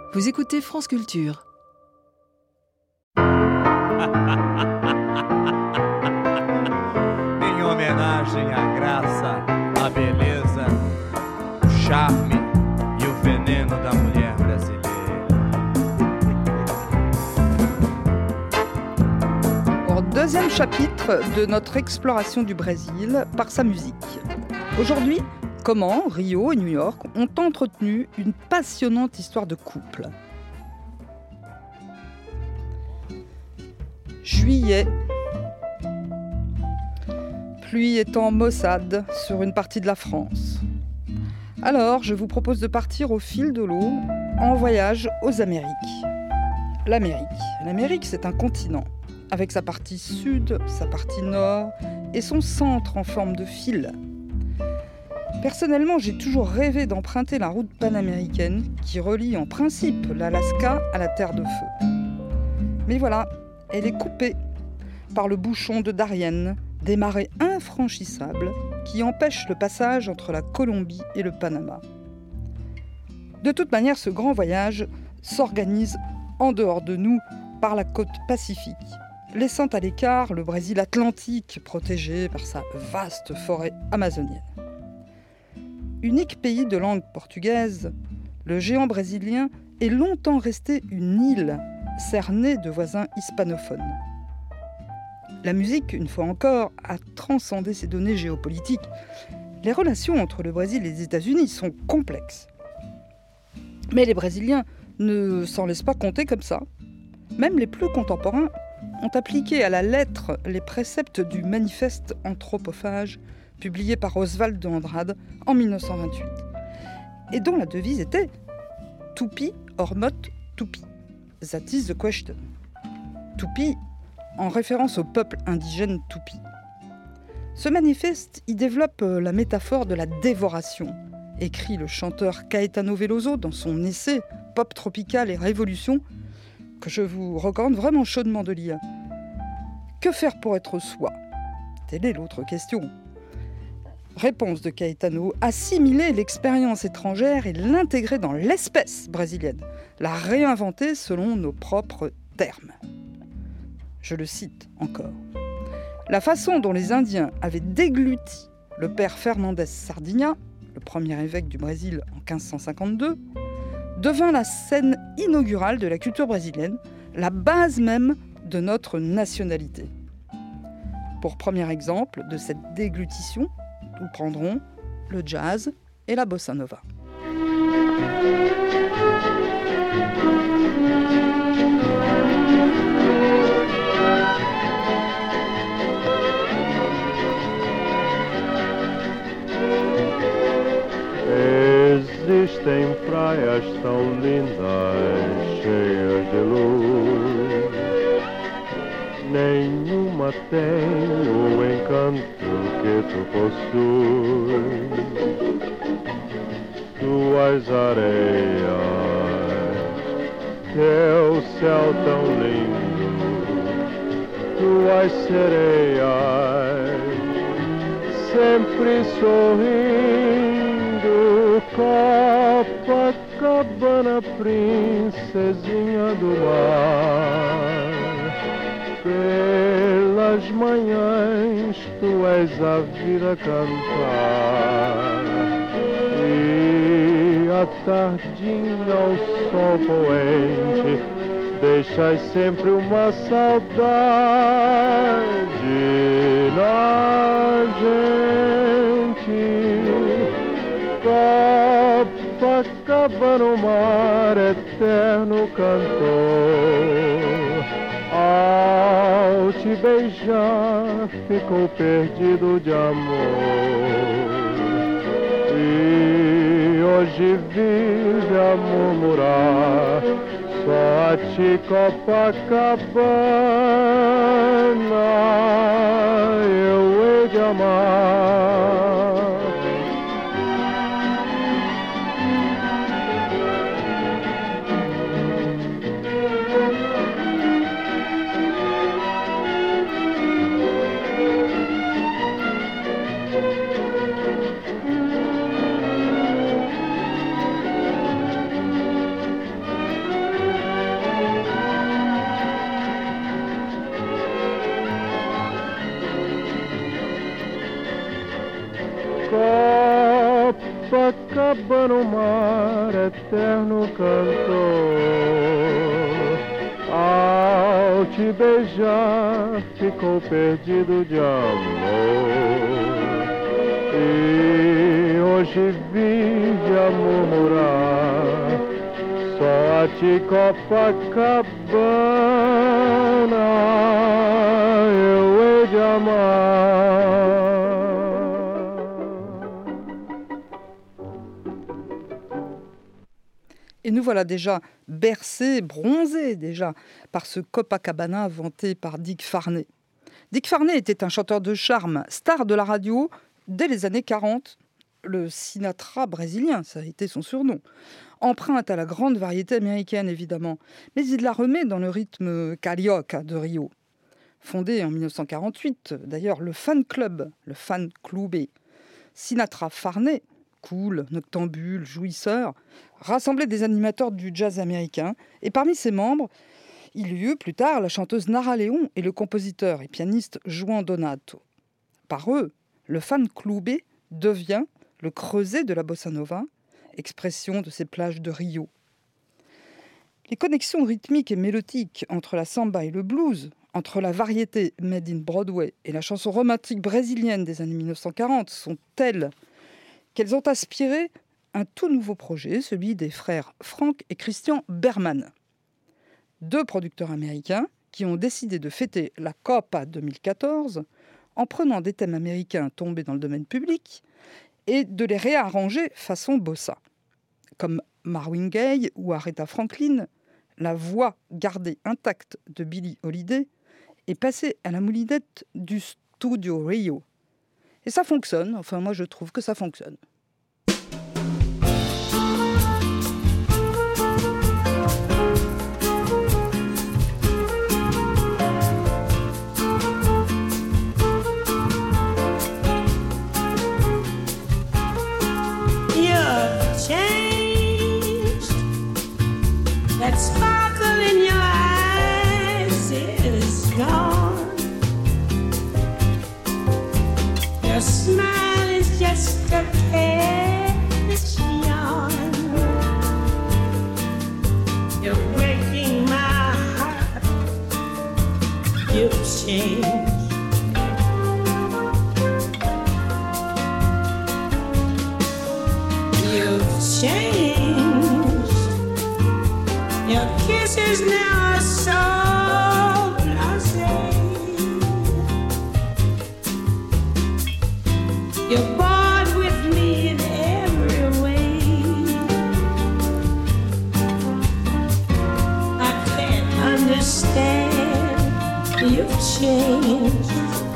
Vous écoutez France Culture. Em homenagem à graça, à beleza, o charme e o veneno da mulher brasileira. Deuxième chapitre de notre exploration du Brésil par sa musique. Aujourd'hui, comment Rio et New York ont entretenu une passionnante histoire de couple. Juillet. Pluie étant maussade sur une partie de la France. Alors, je vous propose de partir au fil de l'eau en voyage aux Amériques. L'Amérique, c'est un continent, avec sa partie sud, sa partie nord et son centre en forme de fil. Personnellement, j'ai toujours rêvé d'emprunter la route panaméricaine qui relie en principe l'Alaska à la Terre de Feu. Mais voilà, elle est coupée par le bouchon de Darien, des marais infranchissables qui empêchent le passage entre la Colombie et le Panama. De toute manière, ce grand voyage s'organise en dehors de nous par la côte Pacifique, laissant à l'écart le Brésil atlantique protégé par sa vaste forêt amazonienne. Unique pays de langue portugaise, le géant brésilien est longtemps resté une île cernée de voisins hispanophones. La musique, une fois encore, a transcendé ces données géopolitiques. Les relations entre le Brésil et les États-Unis sont complexes. Mais les Brésiliens ne s'en laissent pas compter comme ça. Même les plus contemporains ont appliqué à la lettre les préceptes du manifeste anthropophage publié par Oswald de Andrade en 1928, et dont la devise était « Tupi or not Tupi, that is the question ». Tupi en référence au peuple indigène Tupi. Ce manifeste y développe la métaphore de la dévoration, écrit le chanteur Caetano Veloso dans son essai « Pop tropical et révolution », que je vous recommande vraiment chaudement de lire. Que faire pour être soi ? Telle est l'autre question. Réponse de Caetano, assimiler l'expérience étrangère et l'intégrer dans l'espèce brésilienne, la réinventer selon nos propres termes. Je le cite encore. La façon dont les Indiens avaient dégluti le père Fernandes Sardinha, le premier évêque du Brésil en 1552, devint la scène inaugurale de la culture brésilienne, la base même de notre nationalité. Pour premier exemple de cette déglutition, nous prendrons le jazz et la bossa nova. Existem praias tão lindas, cheias de luz. Nenhuma tem o encanto que tu possuis. Tuas areias, teu céu tão lindo, tuas sereias, sempre sorrindo. Copacabana, princesinha do mar. Pelas manhãs tu és a vida cantar, e à tardinha ao sol poente deixas sempre uma saudade na gente. Copacabana, o mar eterno cantor, ao te beijar ficou perdido de amor, e hoje vive a murmurar só a ti, Copacabana, eu hei de amar. Copacabana, o mar eterno cantor. Ao te beijar, ficou perdido de amor. E hoje vive a murmurar, só a ti Copacabana eu hei de amar. Et nous voilà déjà bercés, bronzés déjà, par ce Copacabana inventé par Dick Farney. Dick Farney était un chanteur de charme, star de la radio dès les années 40. Le Sinatra brésilien, ça a été son surnom. Empreinte à la grande variété américaine, évidemment, mais il la remet dans le rythme carioca de Rio. Fondé en 1948, d'ailleurs, le fan club, le fan clube Sinatra Farney, cool, noctambule, jouisseur, rassemblait des animateurs du jazz américain. Et parmi ses membres, il y eut plus tard la chanteuse Nara León et le compositeur et pianiste Juan Donato. Par eux, le fan clube devient le creuset de la bossa nova, expression de ces plages de Rio. Les connexions rythmiques et mélodiques entre la samba et le blues, entre la variété made in Broadway et la chanson romantique brésilienne des années 1940 sont telles qu'elles ont aspiré un tout nouveau projet, celui des frères Frank et Christian Berman. Deux producteurs américains qui ont décidé de fêter la Copa 2014 en prenant des thèmes américains tombés dans le domaine public et de les réarranger façon bossa. Comme Marvin Gaye ou Aretha Franklin, la voix gardée intacte de Billie Holiday est passée à la moulinette du Studio Rio. Et ça fonctionne, enfin moi je trouve que ça fonctionne. That sparkle in your eyes is gone. Your smile is just a careless yawn. You're breaking my heart. You've changed. You've changed. Your kisses now are so blasé. You're bored with me in every way. I can't understand. You've changed.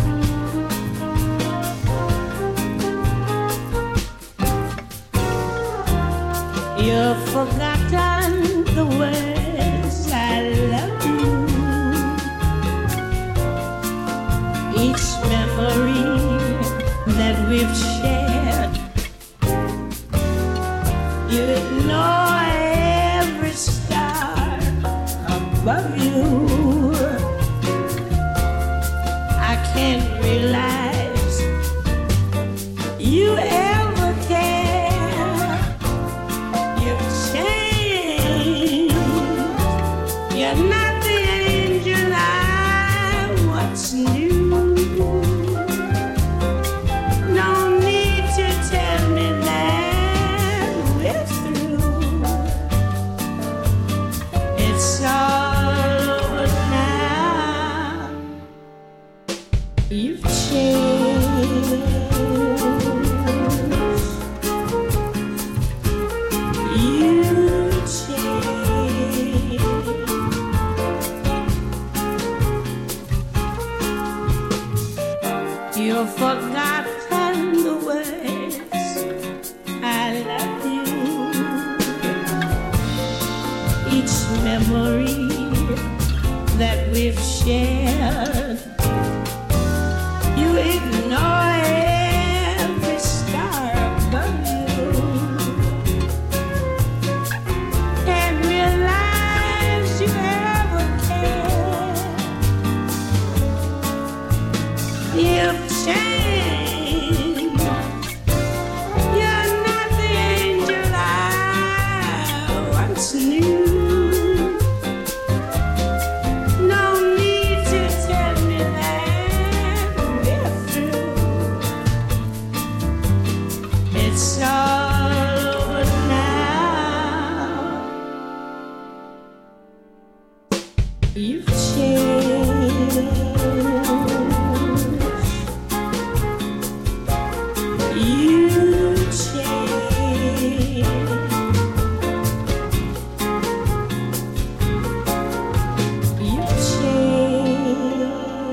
You've forgotten the words I love you. Each memory that we've shared, you ignore every star above you. I can't realize you ever care. You've changed. You're not the angel I once knew. No need to tell me that we're through. It's all over now. You've changed. You changed. You've forgotten the words I love you. Each memory that we've shared, you ignore every star above you. Can't realize you ever cared. You've changed. You're not the You've changed. You've changed. You've changed.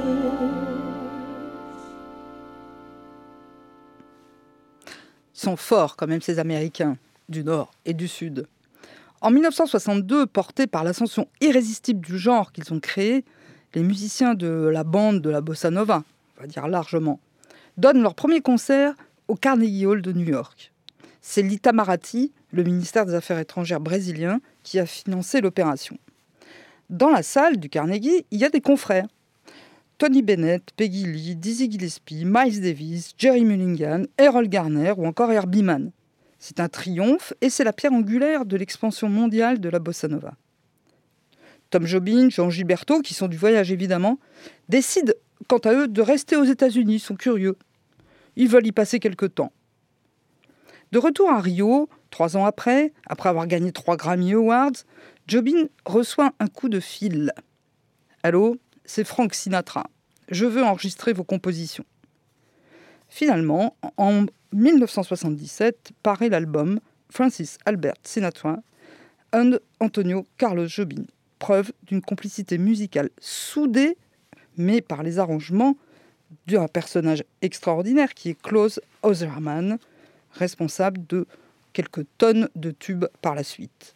Ils sont forts quand même ces Américains, du Nord et du Sud. En 1962, portés par l'ascension irrésistible du genre qu'ils ont créé, les musiciens de la bande de la bossa nova, on va dire largement, donnent leur premier concert au Carnegie Hall de New York. C'est l'Itamaraty, le ministère des Affaires étrangères brésilien, qui a financé l'opération. Dans la salle du Carnegie, il y a des confrères. Tony Bennett, Peggy Lee, Dizzy Gillespie, Miles Davis, Jerry Mulligan, Errol Garner ou encore Herbie Mann. C'est un triomphe et c'est la pierre angulaire de l'expansion mondiale de la bossa nova. Tom Jobim, Jean Gilberto, qui sont du voyage évidemment, décident quant à eux de rester aux États-Unis, ils sont curieux. Ils veulent y passer quelque temps. De retour à Rio, 3 ans après avoir gagné 3 Grammy Awards, Jobim reçoit un coup de fil. « Allô, c'est Frank Sinatra. Je veux enregistrer vos compositions. » Finalement, en 1977, paraît l'album Francis Albert Sinatra and Antonio Carlos Jobim, preuve d'une complicité musicale soudée, mais par les arrangements d'un personnage extraordinaire qui est Klaus Oserman, responsable de quelques tonnes de tubes par la suite.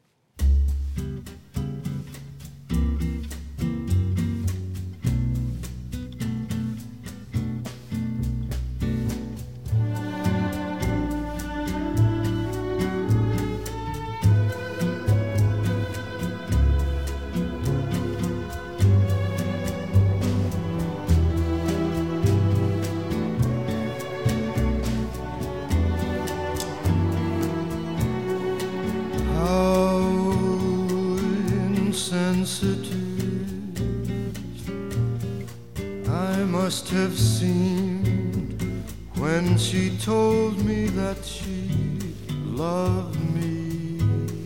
I must have seemed when she told me that she loved me.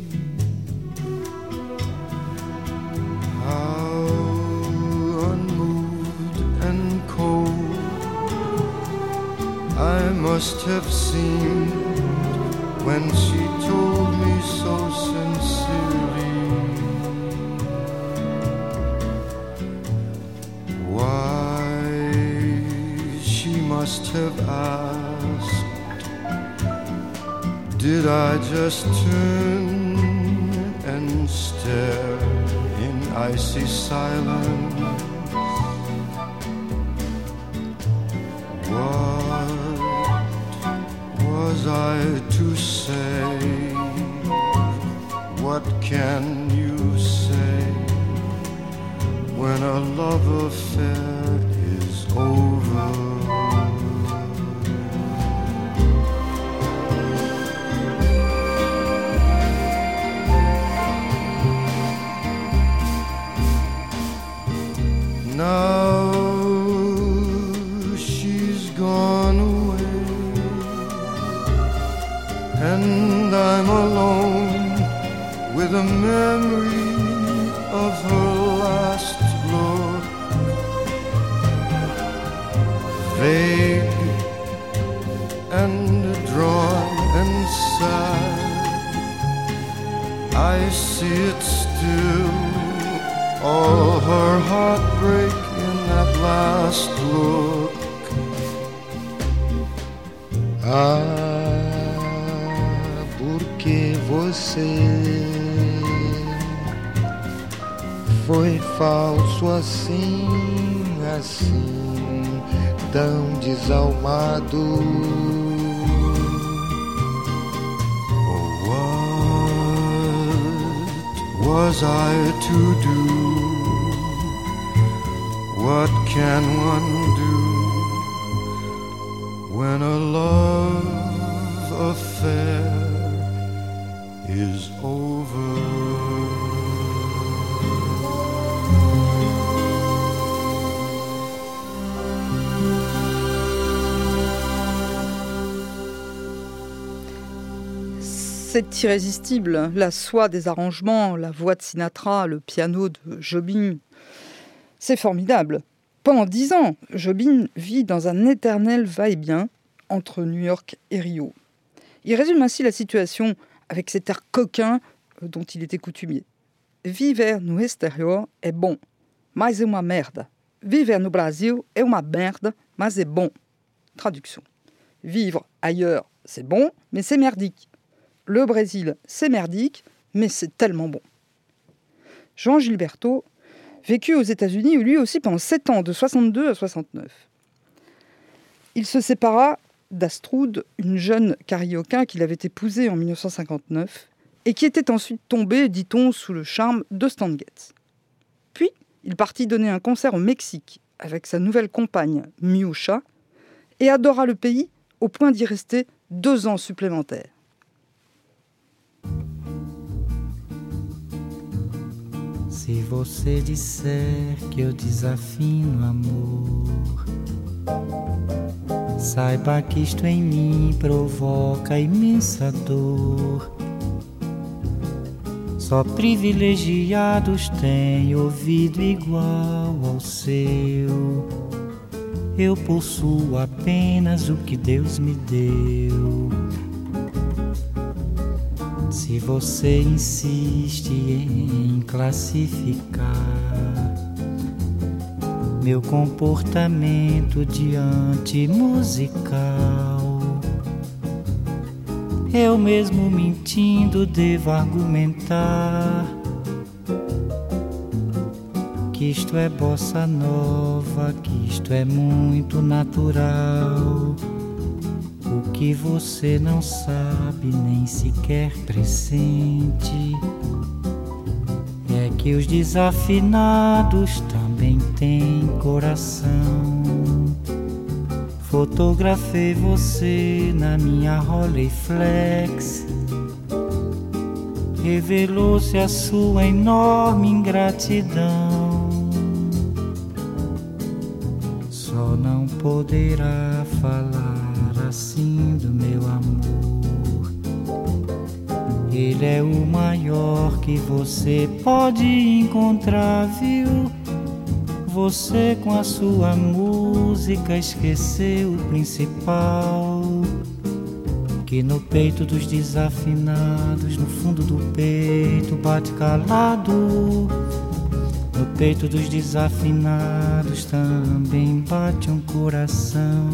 How unmoved and cold I must have seemed when she told me so sincerely. Must have asked, did I just turn and stare in icy silence? What was I to say? What can you say when a love affair is over? Now she's gone away, and I'm alone with a memory of her last look. Vague and drawn and sad, I see it still. All her heartbreak in that last look. Ah, porque você foi falso assim, assim, tão desalmado. What was I to do? What can one do when a love affair is over? C'est irrésistible, la soie des arrangements, la voix de Sinatra, le piano de Jobim. C'est formidable. Pendant 10 ans, Jobim vit dans un éternel va-et-vient entre New York et Rio. Il résume ainsi la situation avec cet air coquin dont il était coutumier. Viver no exterior é bom, mas é uma merda. Viver no Brasil é uma merda, mas é bom. Traduction. Vivre ailleurs, c'est bon, mais c'est merdique. Le Brésil, c'est merdique, mais c'est tellement bon. João Gilberto vécut aux États-Unis lui aussi pendant 7 ans, de 62 à 69. Il se sépara d'Astrude, une jeune carioca qu'il avait épousée en 1959 et qui était ensuite tombée, dit-on, sous le charme de Stan Getz. Puis, il partit donner un concert au Mexique avec sa nouvelle compagne, Miúcha, et adora le pays au point d'y rester 2 ans supplémentaires. Se você disser que eu desafino amor, saiba que isto em mim provoca imensa dor. Só privilegiados têm ouvido igual ao seu. Eu possuo apenas o que Deus me deu. Se você insiste em classificar meu comportamento diante musical, eu mesmo mentindo devo argumentar que isto é bossa nova, que isto é muito natural. O que você não sabe nem sequer pressente é que os desafinados também têm coração. Fotografei você na minha Rolleiflex, revelou-se a sua enorme ingratidão. Só não poderá falar assim do meu amor. Ele é o maior que você pode encontrar, viu? Você com a sua música esqueceu o principal, que no peito dos desafinados, no fundo do peito bate calado. No peito dos desafinados também bate um coração.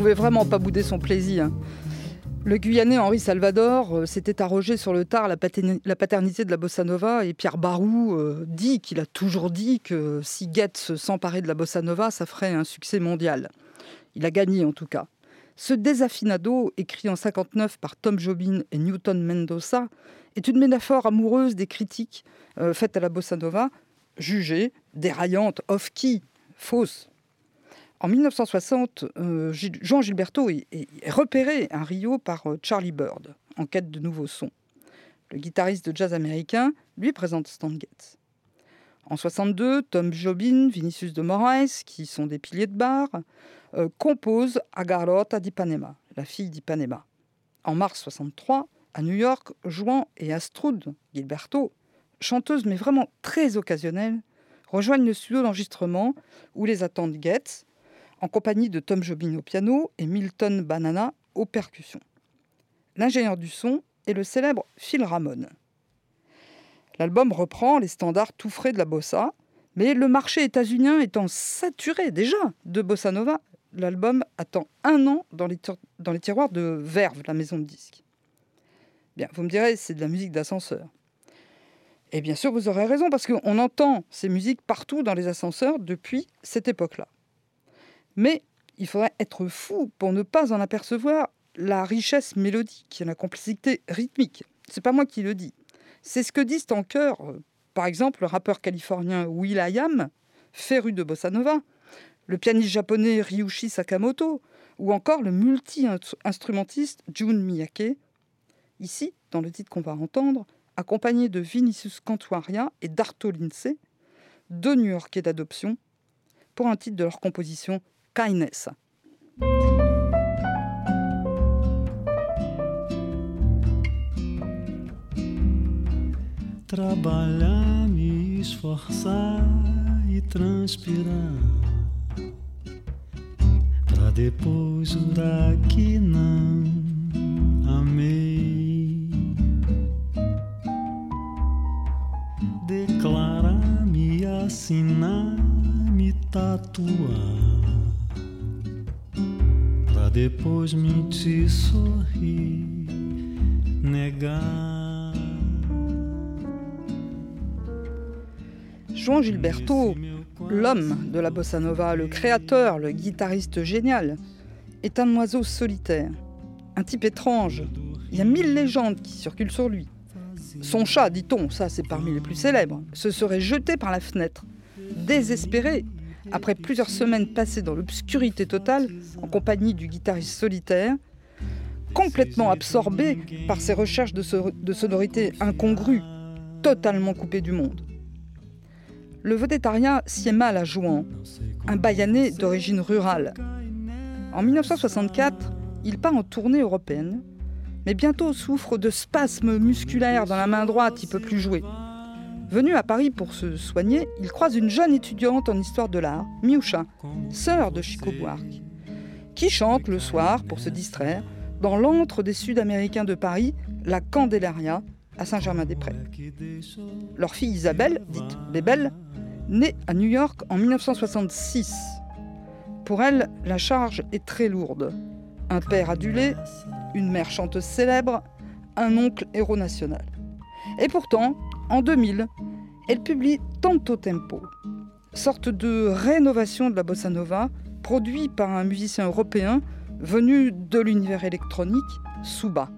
pouvait vraiment pas bouder son plaisir. Le Guyanais Henri Salvador s'était arrogé sur le tard la paternité de la bossa nova et Pierre Barou dit qu'il a toujours dit que si Getz s'emparait de la bossa nova, ça ferait un succès mondial. Il a gagné en tout cas. Ce Desafinado, écrit en 1959 par Tom Jobim et Newton Mendoza, est une métaphore amoureuse des critiques faites à la bossa nova, jugée déraillante, off-key, fausse. En 1960, Juan Gilberto est repéré à Rio par Charlie Byrd, en quête de nouveaux sons. Le guitariste de jazz américain lui présente Stan Getz. En 1962, Tom Jobim, Vinicius de Moraes, qui sont des piliers de bar, composent A Garota d'Ipanema, la fille d'Ipanema. En mars 1963, à New York, Juan et Astrud Gilberto, chanteuses mais vraiment très occasionnelles, rejoignent le studio d'enregistrement où les attendent Getz, en compagnie de Tom Jobim au piano et Milton Banana aux percussions. L'ingénieur du son est le célèbre Phil Ramone. L'album reprend les standards tout frais de la bossa, mais le marché états-unien étant saturé déjà de bossa nova, l'album attend 1 an dans les tiroirs de Verve, la maison de disques. Bien, vous me direz, c'est de la musique d'ascenseur. Et bien sûr, vous aurez raison, parce qu'on entend ces musiques partout dans les ascenseurs depuis cette époque-là. Mais il faudrait être fou pour ne pas en apercevoir la richesse mélodique et la complexité rythmique. C'est pas moi qui le dis. C'est ce que disent en chœur, par exemple, le rappeur californien will.i.am, féru de bossa nova, le pianiste japonais Ryuichi Sakamoto, ou encore le multi-instrumentiste Jun Miyake, ici, dans le titre qu'on va entendre, accompagné de Vinicius Cantuaria et d'Arto Lindsay, 2 New-Yorkais d'adoption, pour un titre de leur composition Kindness. Trabalhar, me esforçar e transpirar, pra depois jurar que não amei. Declarar, me assinar, me tatuar, pra depois mentir, sorrir, negar. Juan Gilberto, l'homme de la bossa nova, le créateur, le guitariste génial, est un oiseau solitaire, un type étrange. Il y a 1000 légendes qui circulent sur lui. Son chat, dit-on, ça c'est parmi les plus célèbres, se serait jeté par la fenêtre, désespéré, après plusieurs semaines passées dans l'obscurité totale, en compagnie du guitariste solitaire, complètement absorbé par ses recherches de sonorités incongrues, totalement coupé du monde. Le végétarien sied mal à Juan, un Baïanais d'origine rurale. En 1964, il part en tournée européenne, mais bientôt souffre de spasmes musculaires dans la main droite, il ne peut plus jouer. Venu à Paris pour se soigner, il croise une jeune étudiante en histoire de l'art, Miúcha, sœur de Chico Buarque, qui chante le soir, pour se distraire, dans l'antre des Sud-Américains de Paris, la Candelaria, à Saint-Germain-des-Prés. Leur fille Isabelle, dite Bébel, née à New York en 1966. Pour elle, la charge est très lourde. Un père adulé, une mère chanteuse célèbre, un oncle héros national. Et pourtant, en 2000, elle publie Tanto Tempo, sorte de rénovation de la bossa nova, produit par un musicien européen venu de l'univers électronique, Suba.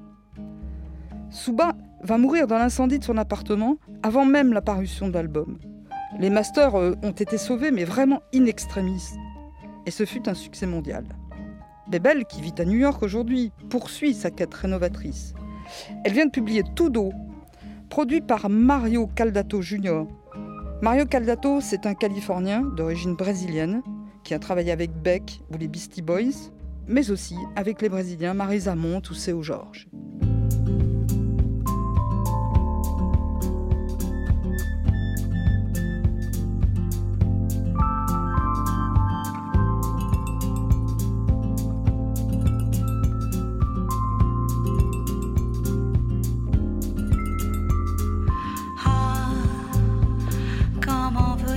Suba va mourir dans l'incendie de son appartement avant même la parution de l'album. Les masters ont été sauvés, mais vraiment in extremis. Et ce fut un succès mondial. Bébel, qui vit à New York aujourd'hui, poursuit sa quête rénovatrice. Elle vient de publier Tudo, produit par Mario Caldato Jr. Mario Caldato, c'est un Californien d'origine brésilienne qui a travaillé avec Beck ou les Beastie Boys, mais aussi avec les Brésiliens Marisa Monte ou Seu Jorge.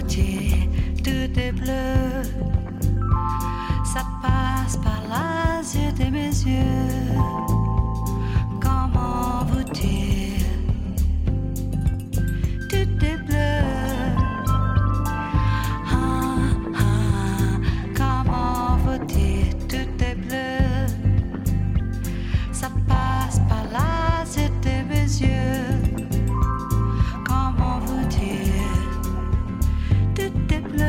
Tout est bleu, ça passe par l'Asie. mes yeux. Comment vous dire? Tout est bleu. Comment vous dire? Tout est bleu. Ça passe par là, c'était mes yeux. Comment vous dire? Tout est bleu.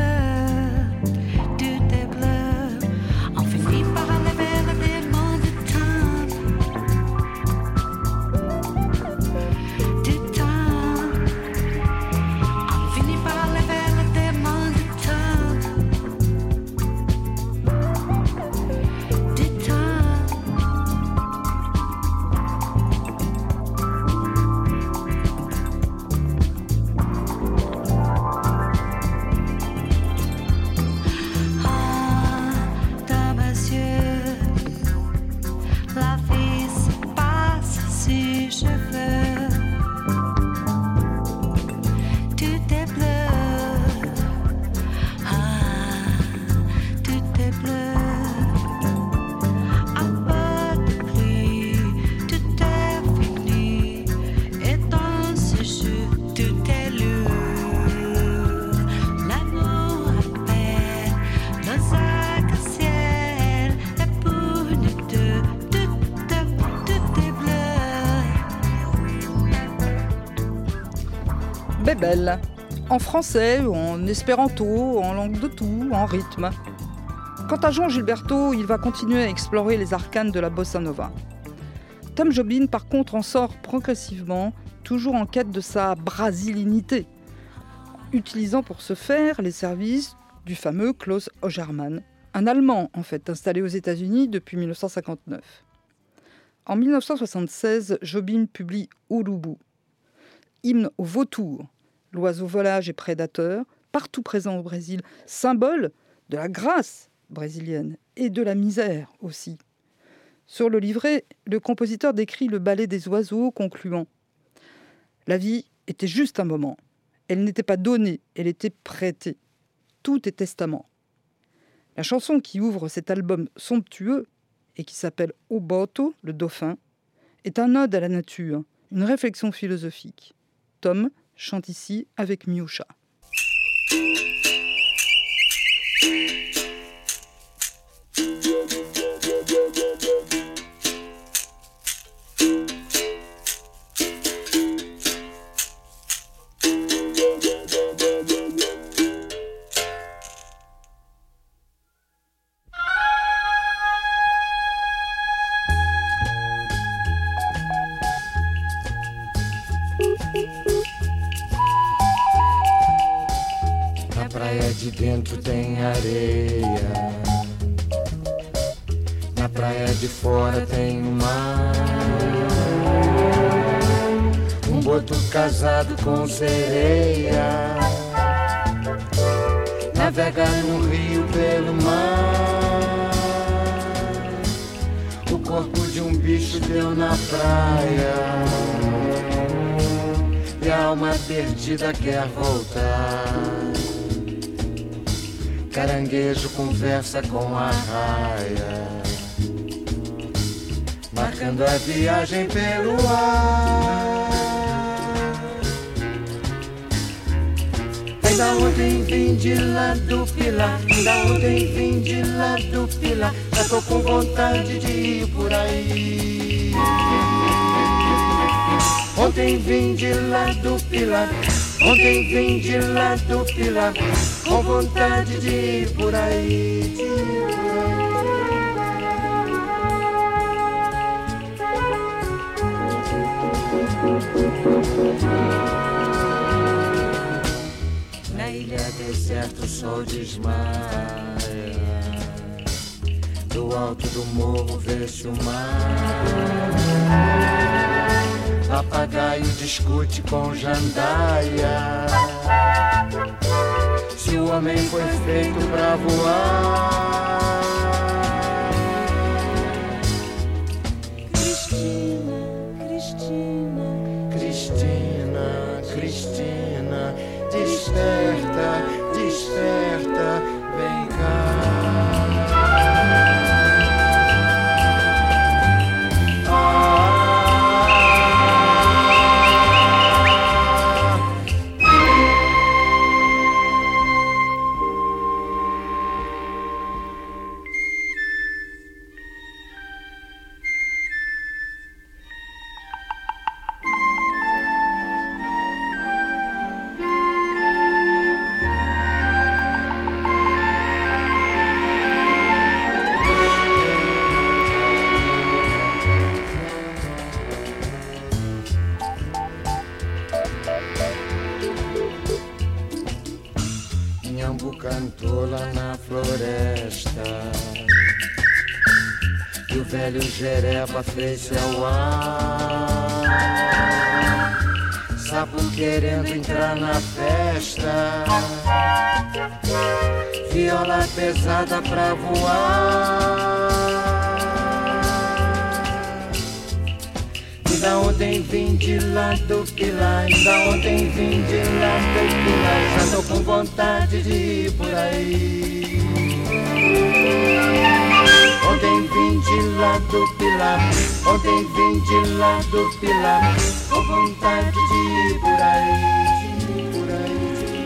Bébel, en français, en espéranto, en langue de tout, en rythme. Quant à Jean Gilberto, il va continuer à explorer les arcanes de la bossa nova. Tom Jobim, par contre, en sort progressivement, toujours en quête de sa brasilinité, utilisant pour ce faire les services du fameux Klaus Ogerman, un Allemand en fait, installé aux États-Unis depuis 1959. En 1976, Jobim publie Urubu, hymne au vautour, l'oiseau volage et prédateur, partout présent au Brésil, symbole de la grâce brésilienne et de la misère aussi. Sur le livret, le compositeur décrit le ballet des oiseaux, concluant « La vie était juste un moment. Elle n'était pas donnée, elle était prêtée. Tout est testament. » La chanson qui ouvre cet album somptueux et qui s'appelle O Boto, le dauphin, est un ode à la nature, une réflexion philosophique. Tom chante ici avec Miúcha. De dentro tem areia, na praia de fora tem o mar. Boto casado com sereia, navega no rio pelo mar. O corpo de um bicho deu na praia e a alma perdida quer voltar. Caranguejo conversa com a raia, marcando a viagem pelo ar. Ainda ontem vim de lá do Pilar, ainda ontem vim de lá do Pilar, já tô com vontade de ir por aí. Ontem vim de lá do Pilar, ontem vim de lá do Pilar, com vontade de ir por aí, de ir por aí. Na ilha deserta o sol desmaia, do alto do morro vê-se o mar. Papagaio discute com jandaia, se o homem foi feito pra voar. Cristina, Cristina, Cristina, Cristina, desperta, desperta, vem cá. Inhambu cantou lá na floresta e o velho Jereba fez-se ao ar. Sapo querendo entrar na festa, viola pesada pra voar. Ainda ontem vim de lá do Pilar, ainda ontem vim de lá do Pilar, já tô com vontade de ir por aí. Ontem vim de lá do Pilar, ontem vim de lá do Pilar, com vontade de ir por aí, de ir por aí.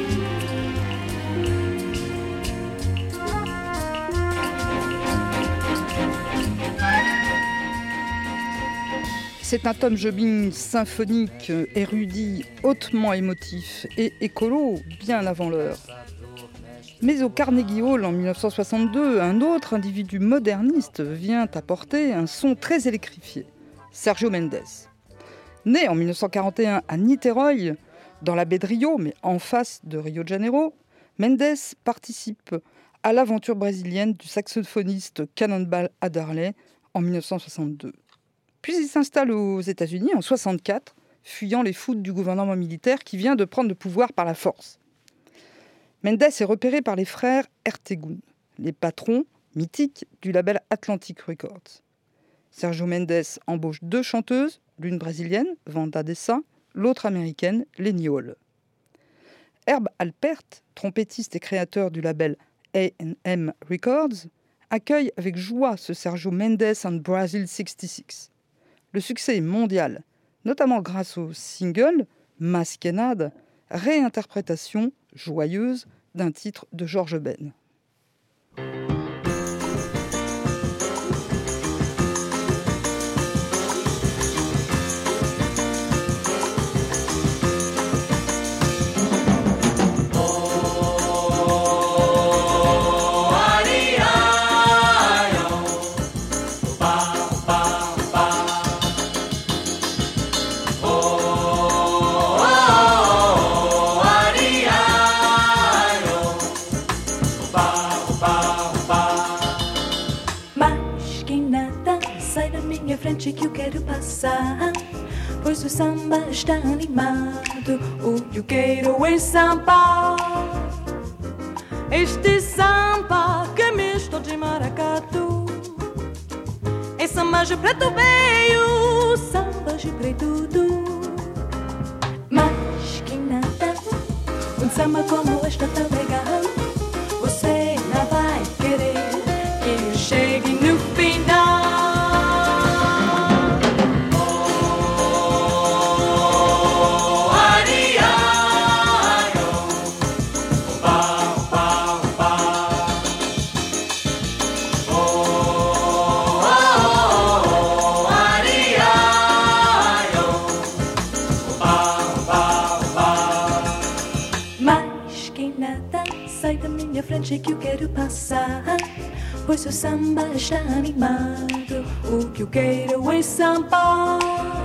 C'est un Tom Jobim symphonique, érudit, hautement émotif et écolo, bien avant l'heure. Mais au Carnegie Hall en 1962, un autre individu moderniste vient apporter un son très électrifié, Sergio Mendes. Né en 1941 à Niterói, dans la baie de Rio, mais en face de Rio de Janeiro, Mendes participe à l'aventure brésilienne du saxophoniste Cannonball Adderley en 1962. Puis il s'installe aux États-Unis en 1964, fuyant les foudres du gouvernement militaire qui vient de prendre le pouvoir par la force. Mendes est repéré par les frères Ertegun, les patrons mythiques du label Atlantic Records. Sergio Mendes embauche 2 chanteuses, l'une brésilienne, Wanda Dessa, l'autre américaine, Lenny Hall. Herb Alpert, trompettiste et créateur du label A&M Records, accueille avec joie ce Sergio Mendes and Brazil 66. Le succès est mondial, notamment grâce au single « Masquenade », réinterprétation joyeuse d'un titre de George Ben. Que eu quero passar, pois o samba está animado. O que eu quero é samba, este samba que é misto de maracatu. É samba de preto veio, samba de preto do. Mas que nada, um samba como este é tão legal. Você não vai querer que eu chegue no final. Que eu quero passar, pois o samba está animado. O que eu quero é samba,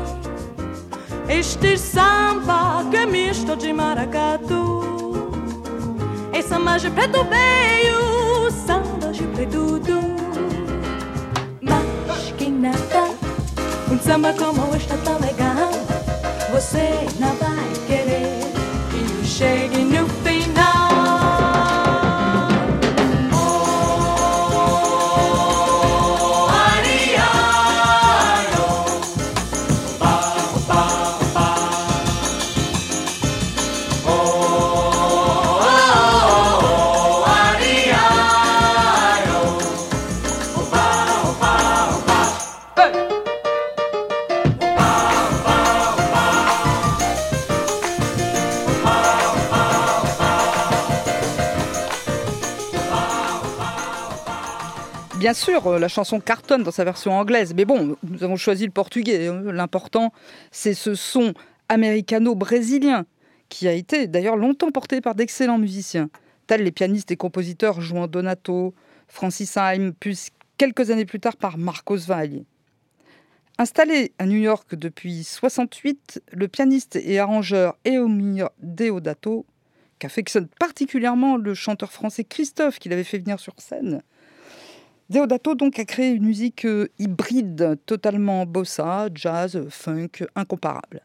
este samba que é misto de maracatu. É samba de preto veio, samba de preto do. Mas que nada, um samba como este tão legal. Você não vai querer que eu chegue no final. Bien sûr, la chanson cartonne dans sa version anglaise, mais bon, nous avons choisi le portugais. L'important, c'est ce son américano-brésilien, qui a été d'ailleurs longtemps porté par d'excellents musiciens, tels les pianistes et compositeurs João Donato, Francis Haim, puis quelques années plus tard par Marcos Valle. Installé à New York depuis 1968, le pianiste et arrangeur Eumir Deodato qu'affectionne particulièrement le chanteur français Christophe, qui l'avait fait venir sur scène. Deodato donc a créé une musique hybride, totalement bossa, jazz, funk, incomparable.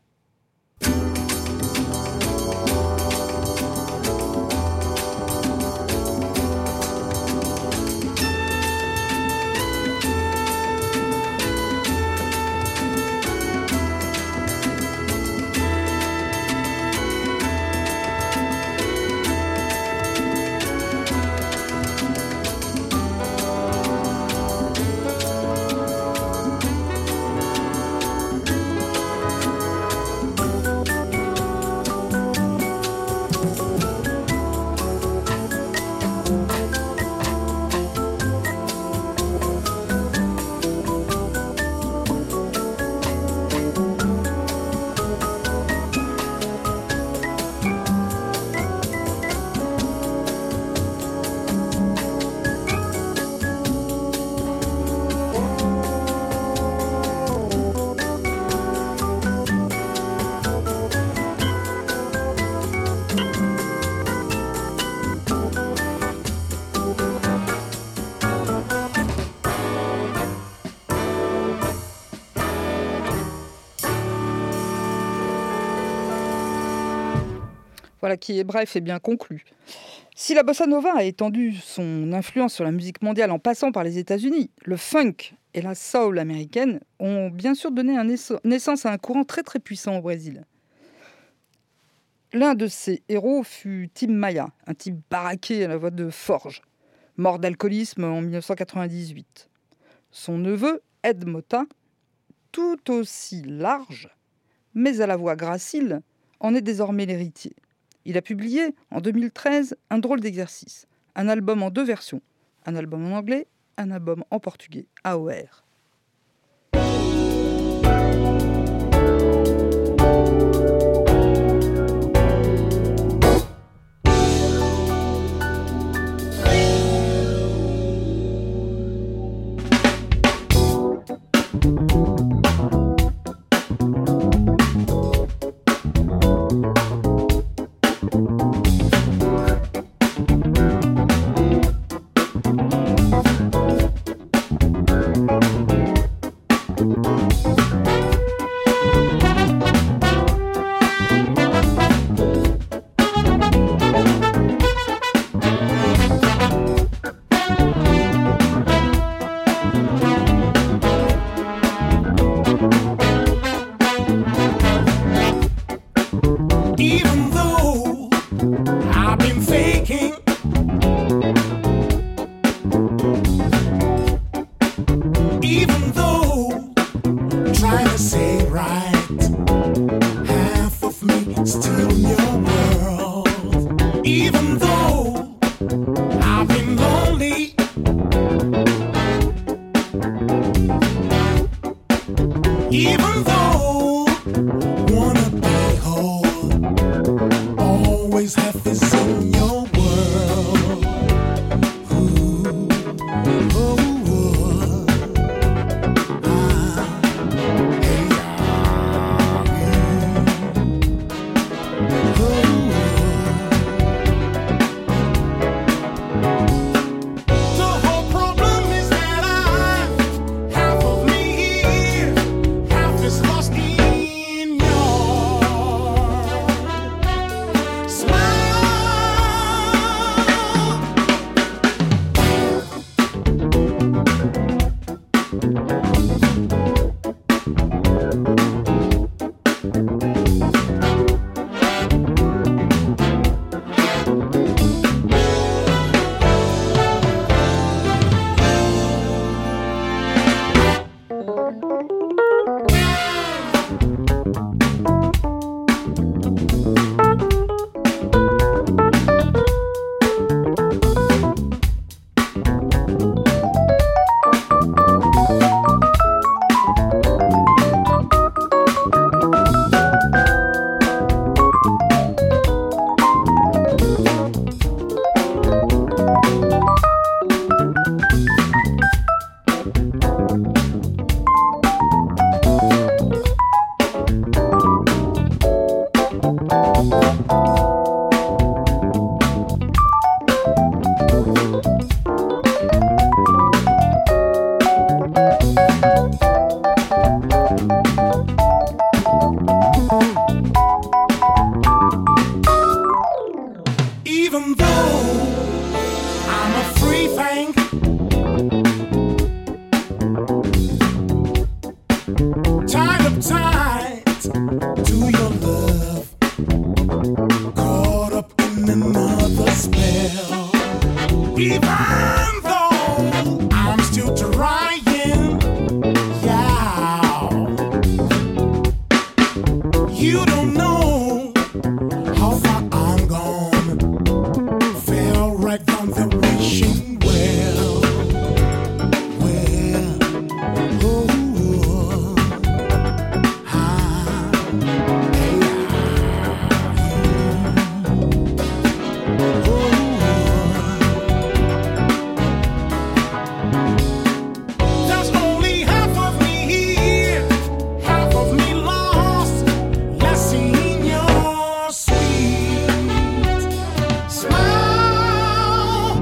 Voilà qui est bref et bien conclu. Si la bossa nova a étendu son influence sur la musique mondiale en passant par les États-Unis, le funk et la soul américaine ont bien sûr donné naissance à un courant très très puissant au Brésil. L'un de ses héros fut Tim Maia, un type baraqué à la voix de forge, mort d'alcoolisme en 1998. Son neveu, Ed Mota, tout aussi large, mais à la voix gracile, en est désormais l'héritier. Il a publié en 2013 un drôle d'exercice, un album en 2 versions, un album en anglais, un album en portugais, AOR. free thing. Tied up tight to your love, caught up in another spell. Even though I'm still trying, yeah. You don't know how far I'm gone. Fell right from the wishing well. There's only half of me here, half of me lost. Let's see in your sweet smile.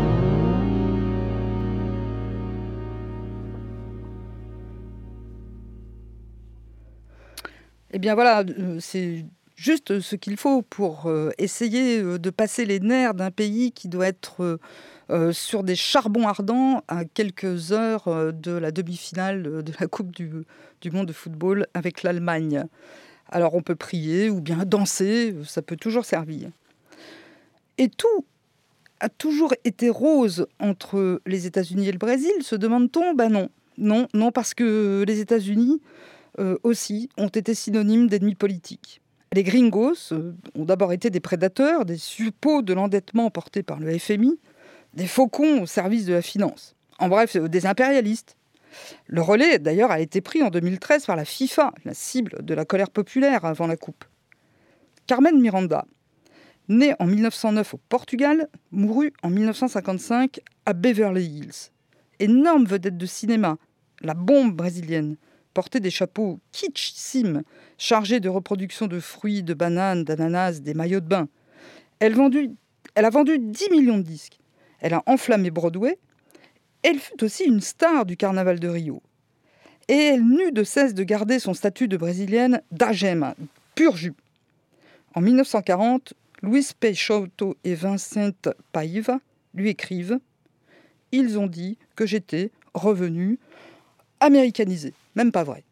Eh bien voilà, c'est juste ce qu'il faut pour essayer de passer les nerfs d'un pays qui doit être sur des charbons ardents à quelques heures de la demi-finale de la Coupe du Monde de football avec l'Allemagne. Alors on peut prier ou bien danser, ça peut toujours servir. Et tout a toujours été rose entre les États-Unis et le Brésil, se demande-t-on ? Ben non. Non, parce que les États-Unis aussi ont été synonymes d'ennemis politiques. Les gringos ont d'abord été des prédateurs, des suppôts de l'endettement porté par le FMI, des faucons au service de la finance. En bref, des impérialistes. Le relais, d'ailleurs, a été pris en 2013 par la FIFA, la cible de la colère populaire avant la Coupe. Carmen Miranda, née en 1909 au Portugal, mourut en 1955 à Beverly Hills. Énorme vedette de cinéma, la bombe brésilienne, portait des chapeaux kitschissimes, chargés de reproduction de fruits, de bananes, d'ananas, des maillots de bain. Elle a vendu 10 millions de disques. Elle a enflammé Broadway. Elle fut aussi une star du carnaval de Rio. Et elle n'eut de cesse de garder son statut de brésilienne d'agema, pur jus. En 1940, Luiz Peixoto et Vincent Paiva lui écrivent « Ils ont dit que j'étais revenue américanisée. » Même pas vrai.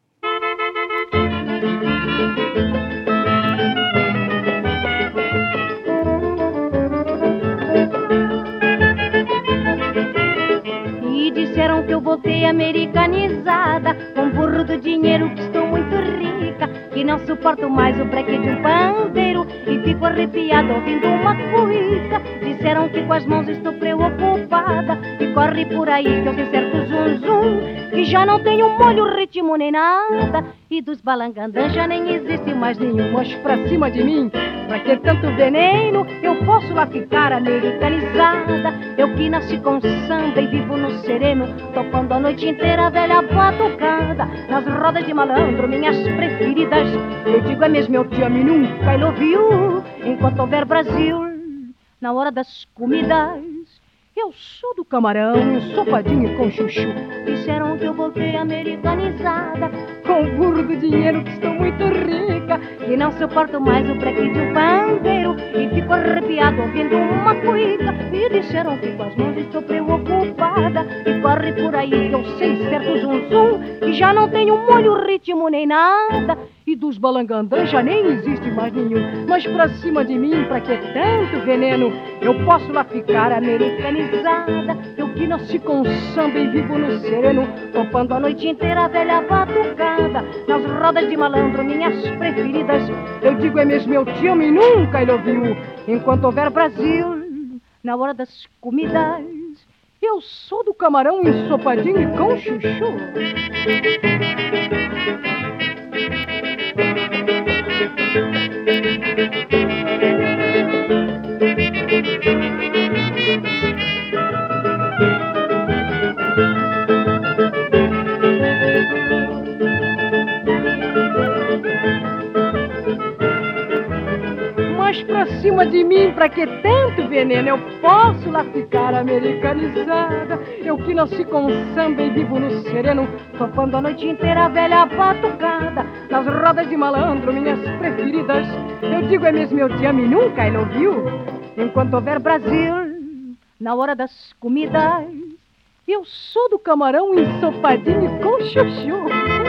E disseram que eu voltei americanizada, com burro do dinheiro que estou muito rica, que não suporto mais o breque de um pandeiro e fico arrepiada ouvindo uma cuíca. Disseram que com as mãos estou preocupada e corre por aí que eu sei certo zum zum, que já não tenho molho, ritmo nem nada, e dos balangandãs já nem existe mais nenhum. Mas pra cima de mim, pra que tanto veneno? Eu posso lá ficar americanizada, eu que nasci com samba e vivo no sereno, topando a noite inteira a velha batucada, nas rodas de malandro, minhas preferidas. Eu digo é mesmo, eu te amo e nunca I love you, enquanto houver Brasil, na hora das comidas. Eu sou do camarão, ensopadinho com chuchu. Disseram que eu voltei americanizada, com o burro do dinheiro que estou muito rica, e não suporto mais o breque de um pandeiro e fico arrepiado ouvindo uma cuíca. E disseram que com as mãos estou preocupada e corre por aí que eu sei certo zum zum, que já não tenho molho, ritmo nem nada, e dos balangandãs já nem existe mais nenhum. Mas pra cima de mim, pra que tanto veneno? Eu posso lá ficar americanizada, eu que nasci com samba e vivo no sereno, topando a noite inteira a velha batucada, nas rodas de malandro, minhas preferidas. Eu digo é mesmo, eu te amo e nunca I love you, enquanto houver Brasil, na hora das comidas. Eu sou do camarão ensopadinho e com chuchu. Mas pra cima de mim, pra que tanto veneno? Eu posso lá ficar americanizada, eu que nasci com samba e vivo no sereno, topando a noite inteira a velha batucada, nas rodas de malandro, minhas preferidas. Eu digo é mesmo, eu te amo e nunca I love you, enquanto houver Brasil, na hora das comidas. Eu sou do camarão ensopadinho com chuchu.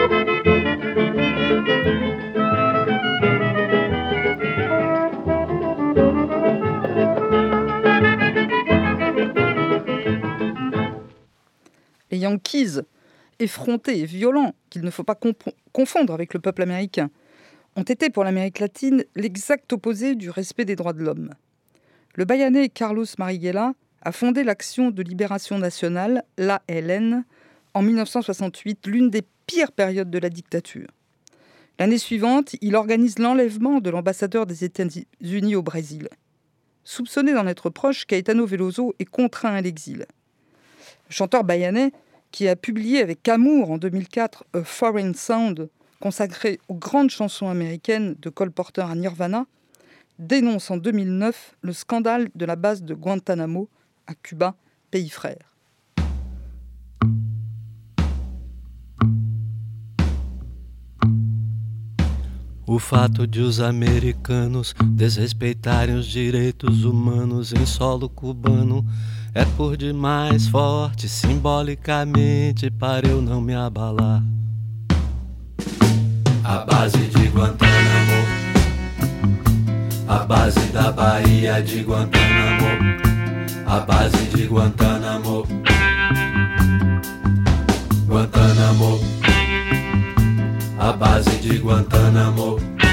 Les Yankees, effrontés et violents, qu'il ne faut pas confondre avec le peuple américain, ont été pour l'Amérique latine l'exact opposé du respect des droits de l'homme. Le Bahianais Carlos Marighella a fondé l'Action de libération nationale, l'ALN, en 1968, l'une des pires périodes de la dictature. L'année suivante, il organise l'enlèvement de l'ambassadeur des États-Unis au Brésil. Soupçonné d'en être proche, Caetano Veloso est contraint à l'exil. Le chanteur bahianais, qui a publié avec amour en 2004 A Foreign Sound, consacré aux grandes chansons américaines de Cole Porter à Nirvana, dénonce en 2009 le scandale de la base de Guantanamo à Cuba, pays frère. O fato de os americanos desrespeitarem os direitos humanos em solo cubano é por demais forte simbolicamente para eu não me abalar. A base de Guantanamo, a base da Bahia de Guantanamo, a base de Guantanamo, Guantanamo, a base de Guantanamo,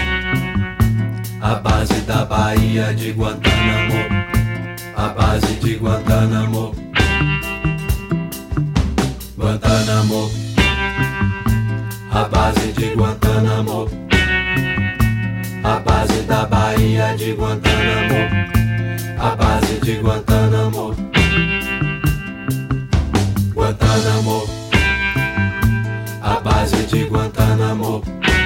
a base da Bahia de Guantanamo, a base de Guantanamo, Guantanamo, a base de Guantanamo, a base da Bahia de Guantanamo, a base de Guantanamo, Guantanamo, a base de Guantanamo,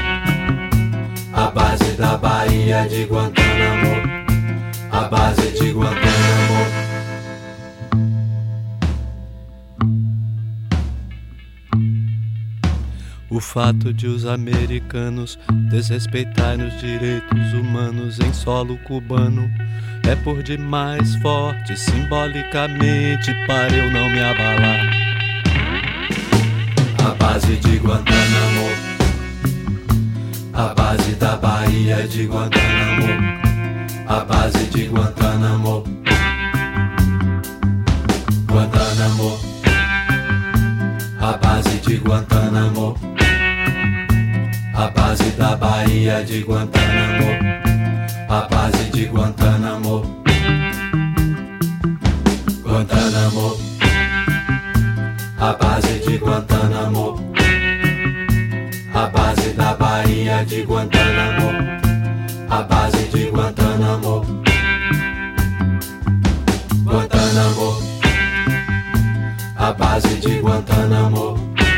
a base da Bahia de Guantanamo, a base de Guantanamo. O fato de os americanos desrespeitarem os direitos humanos em solo cubano é por demais forte simbolicamente para eu não me abalar. A base de Guantanamo, a base da Bahia de Guantanamo, a base de Guantanamo, Guantanamo, a base de Guantanamo, a base da Bahia de Guantanamo, a base de Guantanamo, Guantanamo, a base de Guantanamo, a base da Bahia de Guantanamo, a base de Guantanamo, Guantanamo, a base de Guantanamo,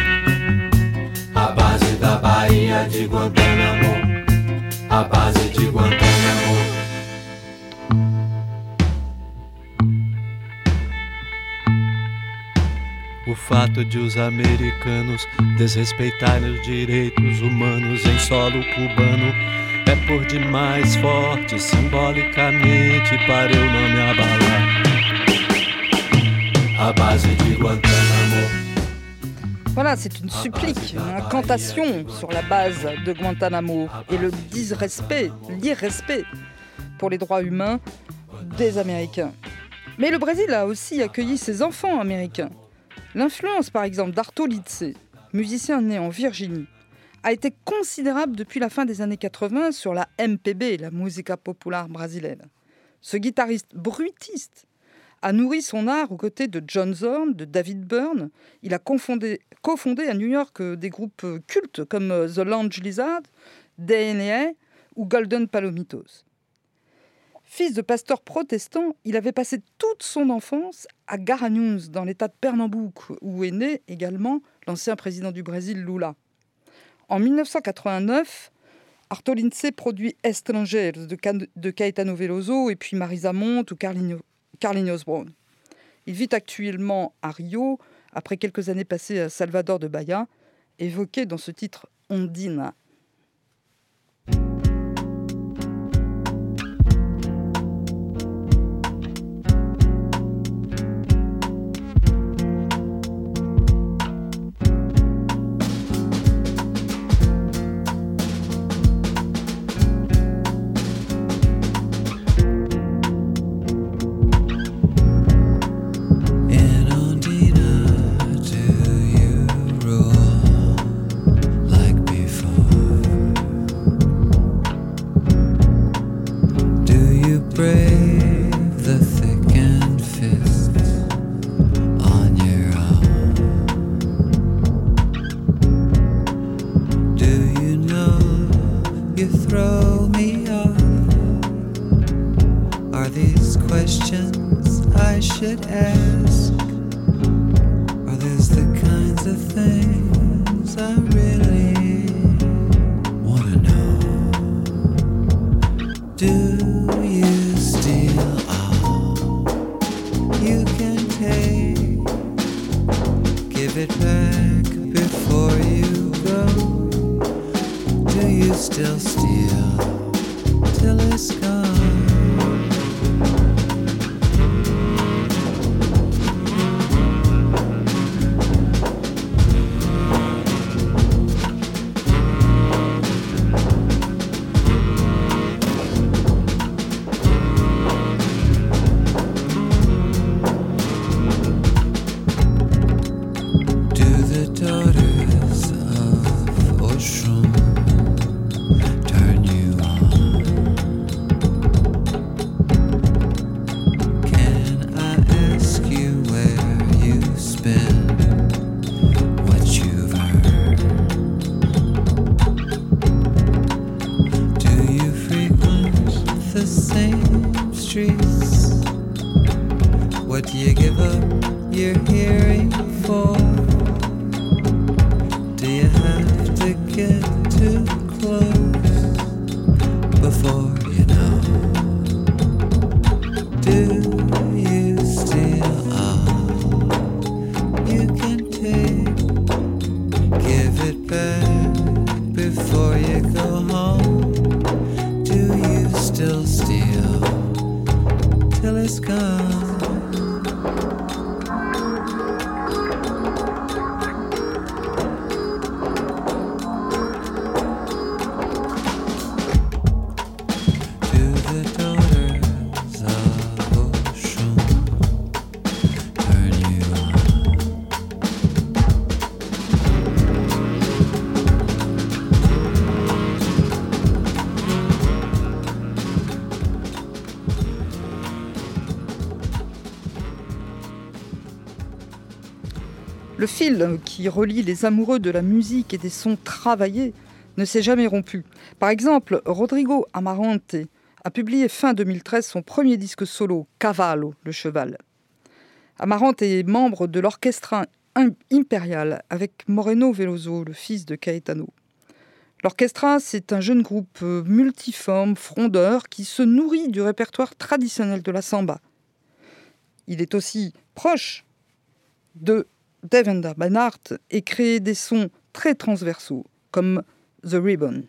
a base da Bahia de Guantanamo, a base de Guantanamo. O fato de os americanos desrespeitarem os direitos humanos em solo cubano é por demais forte simbolicamente para eu não me abalar. A base de Guantanamo. Voilà, c'est une supplique, une incantation sur la base de Guantanamo et le disrespect, l'irrespect pour les droits humains des Américains. Mais le Brésil a aussi accueilli ses enfants américains. L'influence, par exemple, d'Arto Litze, musicien né en Virginie, a été considérable depuis la fin des années 80 sur la MPB, la Música Popular brésilienne. Ce guitariste bruitiste a nourri son art aux côtés de John Zorn, de David Byrne. Il a cofondé à New York des groupes cultes comme The Lounge Lizard, DNA ou Golden Palomitos. Fils de pasteur protestant, il avait passé toute son enfance à Garanhuns, dans l'état de Pernambouc, où est né également l'ancien président du Brésil, Lula. En 1989, Arto Litze produit Estrangeiros de Caetano Veloso et puis Marisa Monte ou Carlinhos Brown. Il vit actuellement à Rio, après quelques années passées à Salvador de Bahia, évoqué dans ce titre Ondina. should ask? Are these the kinds of things I really wanna know? Do you steal all you can take? Give it back before you go. Do you still steal till it's gone? Le fil qui relie les amoureux de la musique et des sons travaillés ne s'est jamais rompu. Par exemple, Rodrigo Amarante a publié fin 2013 son premier disque solo, Cavallo, le cheval. Amarante est membre de l'Orchestra Imperial avec Moreno Veloso, le fils de Caetano. L'Orchestra, c'est un jeune groupe multiforme, frondeur, qui se nourrit du répertoire traditionnel de la samba. Il est aussi proche de Devendra Banhart et crée des sons très transversaux, comme The Ribbon.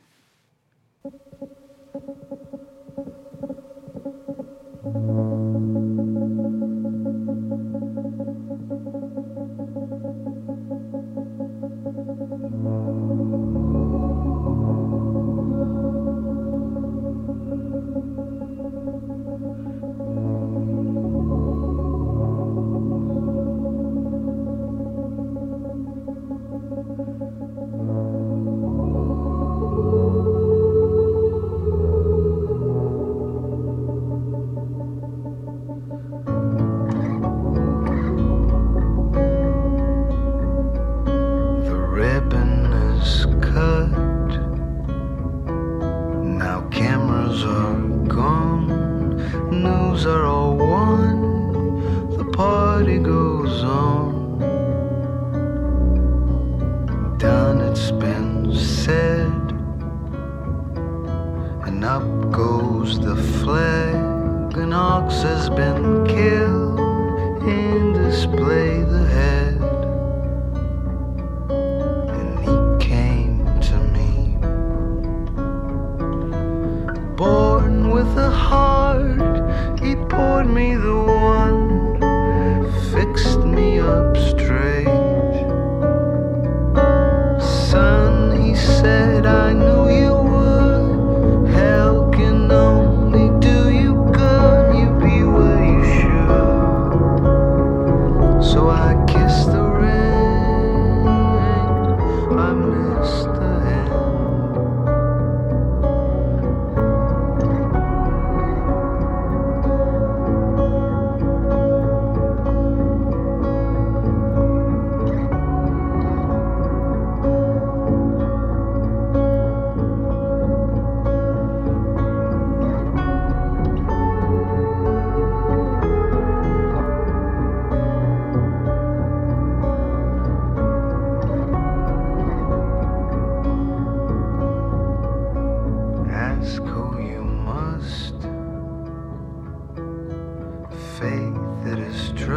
Hell can only do you good. You be where you should.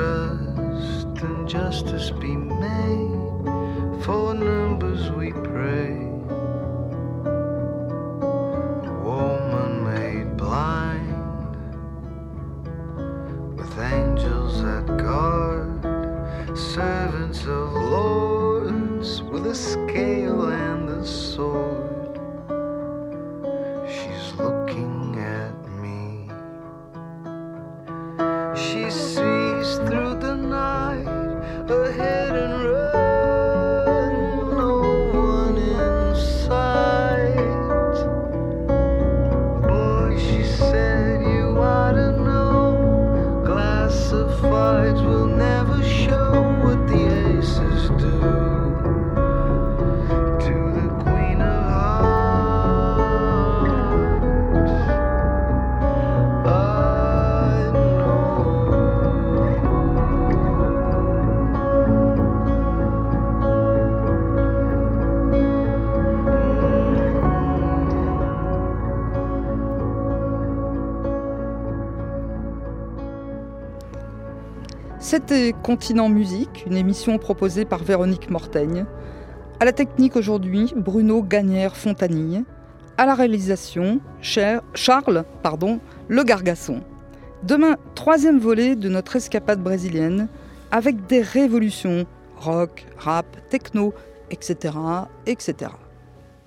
rest and justice be made. For numbers we pray. A woman made blind, with angels that guard, servants of lords, with a scale and a sword. She's looking at me. She sees through the night ahead and run, no one in sight. Boy, she said, you ought to know, classifieds will never show what the aces do to the Queen of Hearts. I C'était Continent Musique, une émission proposée par Véronique Mortaigne. À la technique aujourd'hui, Bruno Gagnère-Fontanille. À la réalisation, Charles Le Gargasson. Demain, 3e volet de notre escapade brésilienne, avec des révolutions, rock, rap, techno, etc., etc.